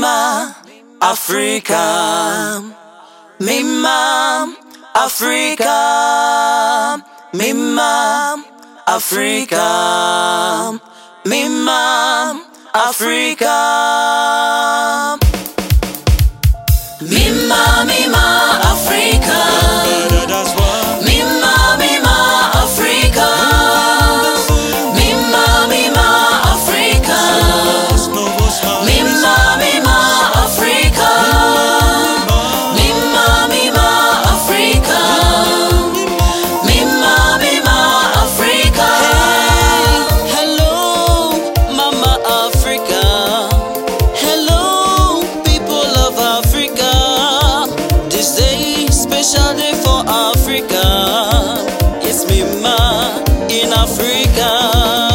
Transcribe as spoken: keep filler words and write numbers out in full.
Mima, Africa. Mima, Africa. Mima, Africa. Mima, Africa. Mima, Mima, Africa. Mima, Mima, Africa. Mima, Mima, Africa. Mima, Mima, Africa. Mima, Mima, Africa. Mima, Mima, Africa. Hello, Mama Africa. Hello, people of Africa. This day, special day for Africa. It's Mima in Africa.